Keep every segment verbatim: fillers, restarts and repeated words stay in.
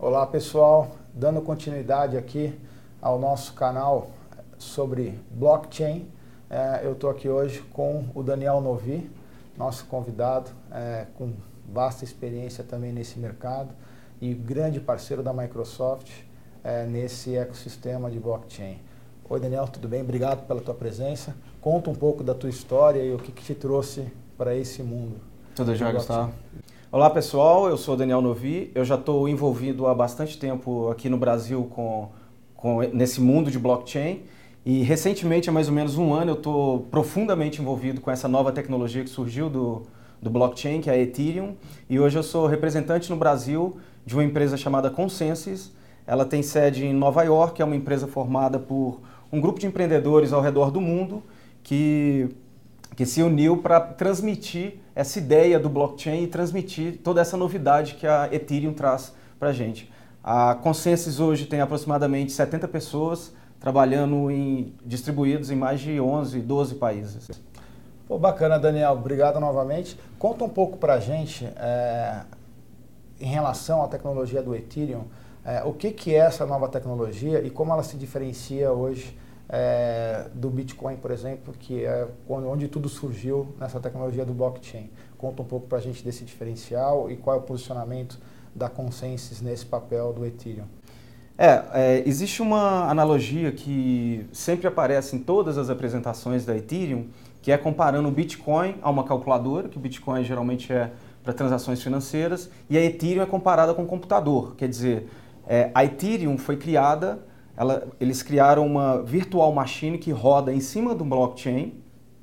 Olá pessoal, dando continuidade aqui ao nosso canal sobre blockchain, é, eu estou aqui hoje com o Daniel Novi, nosso convidado, é, com vasta experiência também nesse mercado e grande parceiro da Microsoft é, nesse ecossistema de blockchain. Oi Daniel, tudo bem? Obrigado pela tua presença. Conta um pouco da tua história e o que, que te trouxe para esse mundo. Tudo jóia, Gustavo? Olá pessoal, eu sou o Daniel Novi, eu já estou envolvido há bastante tempo aqui no Brasil com, com, nesse mundo de blockchain e recentemente, há mais ou menos um ano, eu estou profundamente envolvido com essa nova tecnologia que surgiu do, do blockchain, que é a Ethereum, e hoje eu sou representante no Brasil de uma empresa chamada Consensys. Ela tem sede em Nova York, é uma empresa formada por um grupo de empreendedores ao redor do mundo que, que se uniu para transmitir essa ideia do blockchain e transmitir toda essa novidade que a Ethereum traz para a gente. A Consensys hoje tem aproximadamente setenta pessoas trabalhando em, distribuídos em mais de onze, doze países. Pô, bacana, Daniel. Obrigado novamente. Conta um pouco para a gente, é, em relação à tecnologia do Ethereum, é, o que, que é essa nova tecnologia e como ela se diferencia hoje É, do Bitcoin, por exemplo, que é onde tudo surgiu nessa tecnologia do blockchain. Conta um pouco para a gente desse diferencial e qual é o posicionamento da Consensys nesse papel do Ethereum. É, é, existe uma analogia que sempre aparece em todas as apresentações da Ethereum, que é comparando o Bitcoin a uma calculadora, que o Bitcoin geralmente é para transações financeiras, e a Ethereum é comparada com um computador. Quer dizer, é, a Ethereum foi criada Ela, eles criaram uma virtual machine que roda em cima do blockchain,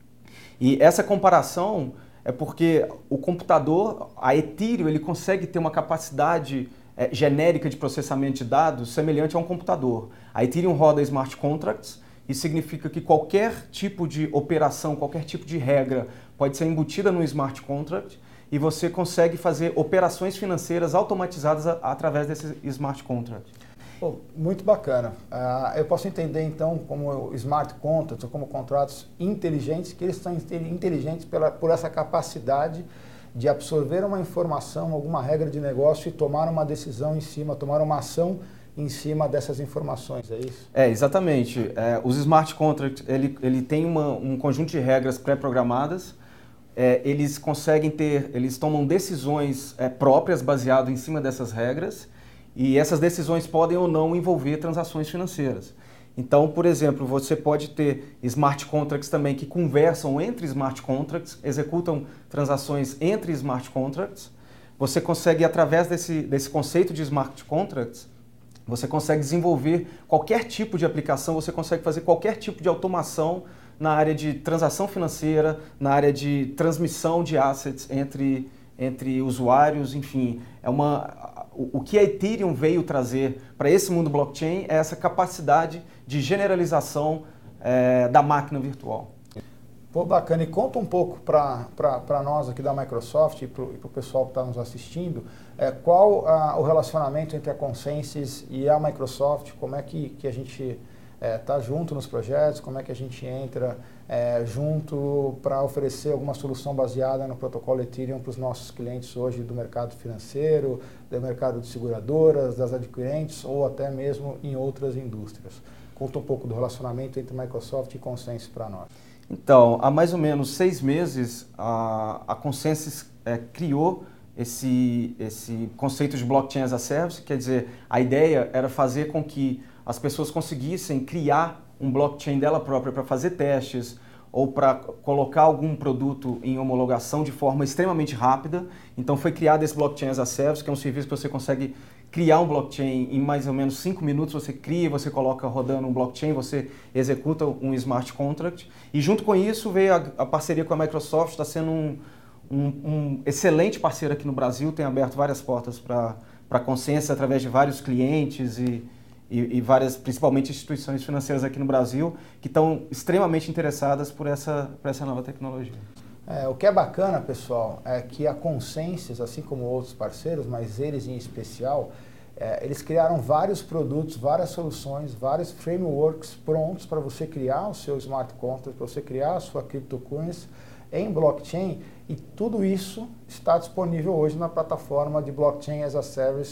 e essa comparação é porque o computador, a Ethereum, ele consegue ter uma capacidade é, genérica de processamento de dados semelhante a um computador. A Ethereum roda smart contracts, isso significa que qualquer tipo de operação, qualquer tipo de regra pode ser embutida no smart contract e você consegue fazer operações financeiras automatizadas a, através desse smart contract. Oh, muito bacana. Uh, eu posso entender então como smart contracts ou como contratos inteligentes, que eles são inteligentes pela, por essa capacidade de absorver uma informação, alguma regra de negócio e tomar uma decisão em cima, tomar uma ação em cima dessas informações, é isso? É, exatamente. É, os smart contracts, ele, ele tem uma, um conjunto de regras pré-programadas, é, eles conseguem ter, eles tomam decisões é, próprias baseadas em cima dessas regras. E essas decisões podem ou não envolver transações financeiras. Então, por exemplo, você pode ter smart contracts também que conversam entre smart contracts, executam transações entre smart contracts. Você consegue, através desse, desse conceito de smart contracts, você consegue desenvolver qualquer tipo de aplicação, você consegue fazer qualquer tipo de automação na área de transação financeira, na área de transmissão de assets entre, entre usuários, enfim, é uma... O que a Ethereum veio trazer para esse mundo blockchain é essa capacidade de generalização é, da máquina virtual. Pô, bacana. E conta um pouco para nós aqui da Microsoft e para o pessoal que está nos assistindo, é, qual a, o relacionamento entre a Consensys e a Microsoft, como é que, que a gente está é, junto nos projetos, como é que a gente entra é, junto para oferecer alguma solução baseada no protocolo Ethereum para os nossos clientes hoje do mercado financeiro, do mercado de seguradoras, das adquirentes ou até mesmo em outras indústrias. Conta um pouco do relacionamento entre Microsoft e Consensys para nós. Então, há mais ou menos seis meses, a, a Consensys é, criou esse, esse conceito de Blockchain as a Service, quer dizer, a ideia era fazer com que as pessoas conseguissem criar um blockchain dela própria para fazer testes ou para colocar algum produto em homologação de forma extremamente rápida. Então foi criado esse Blockchain as a Service, que é um serviço que você consegue criar um blockchain em mais ou menos cinco minutos, você cria, você coloca rodando um blockchain, você executa um smart contract. E junto com isso veio a, a parceria com a Microsoft, está sendo um, um, um excelente parceiro aqui no Brasil, tem aberto várias portas para a Consensys através de vários clientes e E, e várias, principalmente instituições financeiras aqui no Brasil, que estão extremamente interessadas por essa, por essa nova tecnologia. É, o que é bacana, pessoal, é que a Consensys, assim como outros parceiros, mas eles em especial, é, eles criaram vários produtos, várias soluções, vários frameworks prontos para você criar o seu smart contract, para você criar a sua cryptocurrency em blockchain, e tudo isso está disponível hoje na plataforma de Blockchain as a Service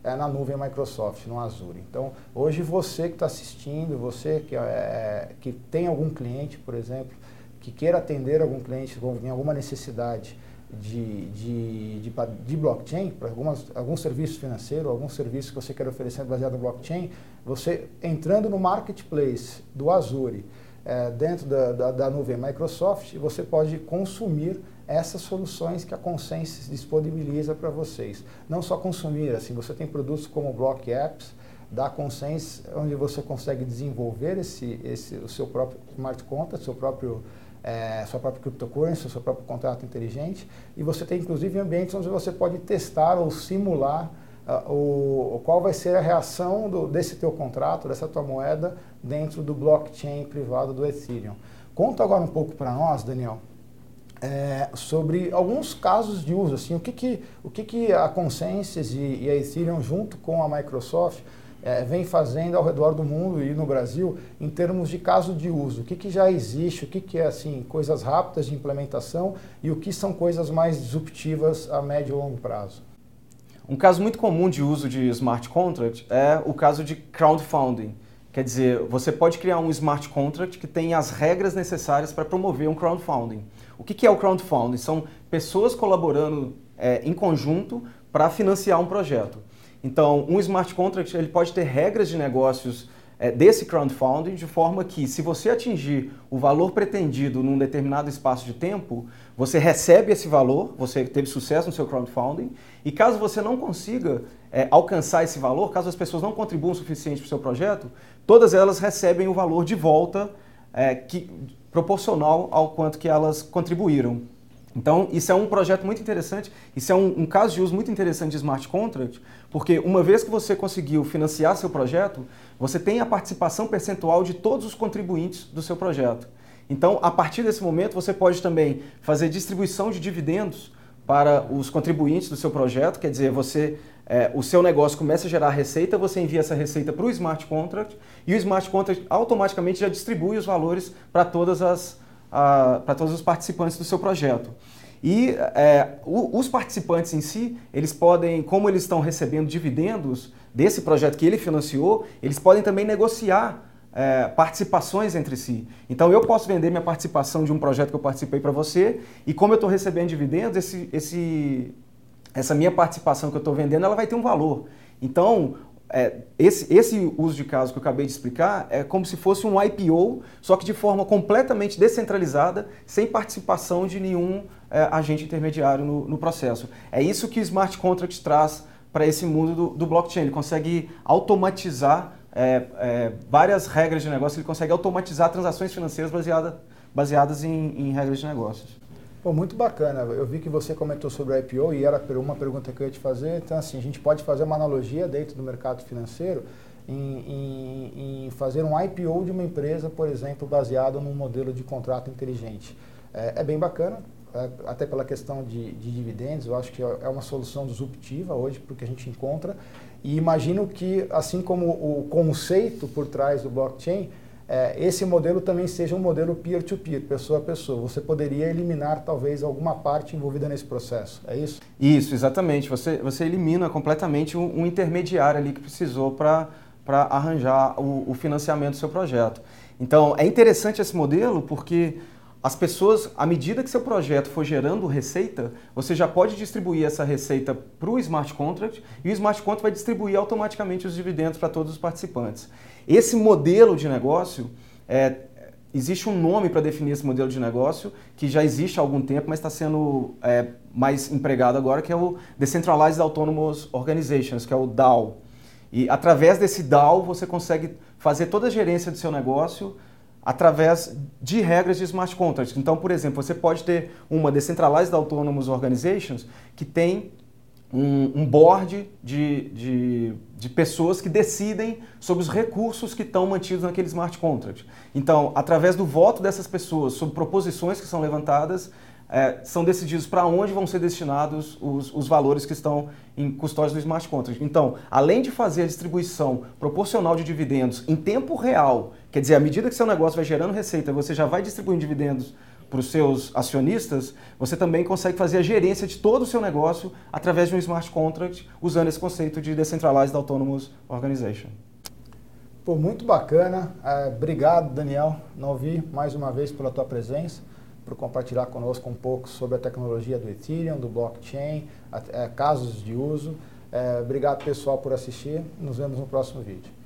é, na nuvem Microsoft, no Azure. Então, hoje você que está assistindo, você que, é, que tem algum cliente, por exemplo, que queira atender algum cliente em alguma necessidade de, de, de, de blockchain, para algum serviço financeiro, algum serviço que você quer oferecer baseado no blockchain, você entrando no marketplace do Azure, é, dentro da, da, da nuvem Microsoft, você pode consumir essas soluções que a Consensys disponibiliza para vocês. Não só consumir, assim, você tem produtos como Block Apps da Consensys, onde você consegue desenvolver esse, esse, o seu próprio smart contract, seu próprio, é, sua própria cryptocurrency, o seu próprio contrato inteligente, e você tem inclusive ambientes onde você pode testar ou simular uh, o, qual vai ser a reação do, desse teu contrato, dessa tua moeda, dentro do blockchain privado do Ethereum. Conta agora um pouco para nós, Daniel, É, sobre alguns casos de uso, assim, o que, que, o que, que a Consensys e, e a Ethereum, junto com a Microsoft, é, vem fazendo ao redor do mundo e no Brasil, em termos de caso de uso. O que, que já existe, o que, que é assim, coisas rápidas de implementação e o que são coisas mais disruptivas a médio e longo prazo. Um caso muito comum de uso de smart contract é o caso de crowdfunding. Quer dizer, você pode criar um smart contract que tem as regras necessárias para promover um crowdfunding. O que é o crowdfunding? São pessoas colaborando é, em conjunto para financiar um projeto. Então, um smart contract ele pode ter regras de negócios é, desse crowdfunding, de forma que, se você atingir o valor pretendido num determinado espaço de tempo, você recebe esse valor, você teve sucesso no seu crowdfunding, e caso você não consiga é, alcançar esse valor, caso as pessoas não contribuam o suficiente para o seu projeto, todas elas recebem o valor de volta é, que, proporcional ao quanto que elas contribuíram. Então, isso é um projeto muito interessante, isso é um, um caso de uso muito interessante de smart contract, porque uma vez que você conseguiu financiar seu projeto, você tem a participação percentual de todos os contribuintes do seu projeto. Então, a partir desse momento, você pode também fazer distribuição de dividendos para os contribuintes do seu projeto, quer dizer, você, é, o seu negócio começa a gerar receita, você envia essa receita para o smart contract e o smart contract automaticamente já distribui os valores para todas as para todos os participantes do seu projeto. E é, o, os participantes em si, eles podem, como eles estão recebendo dividendos desse projeto que ele financiou, eles podem também negociar é, participações entre si. Então eu posso vender minha participação de um projeto que eu participei para você, e como eu estou recebendo dividendos, esse, esse, essa minha participação que eu estou vendendo, ela vai ter um valor. Então, É, esse, esse uso de caso que eu acabei de explicar é como se fosse um I P O, só que de forma completamente descentralizada, sem participação de nenhum é, agente intermediário no, no processo. É isso que o Smart Contract traz para esse mundo do, do blockchain. Ele consegue automatizar é, é, várias regras de negócio, ele consegue automatizar transações financeiras baseada, baseadas em, em regras de negócios. Pô, muito bacana. Eu vi que você comentou sobre o I P O e era uma pergunta que eu ia te fazer. Então, assim, a gente pode fazer uma analogia dentro do mercado financeiro em, em, em fazer um I P O de uma empresa, por exemplo, baseado num modelo de contrato inteligente. É, é bem bacana, é, até pela questão de, de dividendos. Eu acho que é uma solução disruptiva hoje para o que a gente encontra. E imagino que, assim como o conceito por trás do blockchain, É, esse modelo também seja um modelo peer-to-peer, pessoa a pessoa. Você poderia eliminar talvez alguma parte envolvida nesse processo, é isso? Isso, exatamente. Você, você elimina completamente um, um intermediário ali que precisou para para arranjar o, o financiamento do seu projeto. Então, é interessante esse modelo porque as pessoas, à medida que seu projeto for gerando receita, você já pode distribuir essa receita para o Smart Contract e o Smart Contract vai distribuir automaticamente os dividendos para todos os participantes. Esse modelo de negócio, é, existe um nome para definir esse modelo de negócio que já existe há algum tempo, mas está sendo é, mais empregado agora, que é o Decentralized Autonomous Organizations, que é o D A O. E através desse D A O você consegue fazer toda a gerência do seu negócio através de regras de smart contracts. Então, por exemplo, você pode ter uma Decentralized Autonomous Organizations que tem um, um board de, de, de pessoas que decidem sobre os recursos que estão mantidos naquele smart contract. Então, através do voto dessas pessoas sobre proposições que são levantadas, é, são decididos para onde vão ser destinados os, os valores que estão em custódia do smart contract. Então, além de fazer a distribuição proporcional de dividendos em tempo real, quer dizer, à medida que seu negócio vai gerando receita, você já vai distribuindo dividendos para os seus acionistas, você também consegue fazer a gerência de todo o seu negócio através de um smart contract, usando esse conceito de Decentralized Autonomous Organization. Pô, muito bacana. É, obrigado, Daniel Novi, mais uma vez pela tua presença, por compartilhar conosco um pouco sobre a tecnologia do Ethereum, do blockchain, a, é, casos de uso. É, obrigado, pessoal, por assistir. Nos vemos no próximo vídeo.